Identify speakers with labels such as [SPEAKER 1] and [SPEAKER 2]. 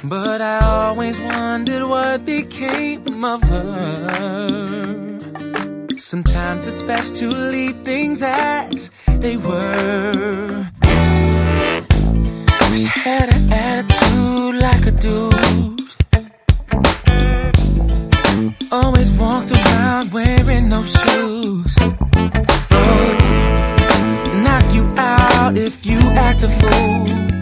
[SPEAKER 1] but I always wondered what became of her. Sometimes it's best to leave things as they were. She had an attitude like a dude, always walked around wearing no shoes. Oh, knock you out if you act a fool.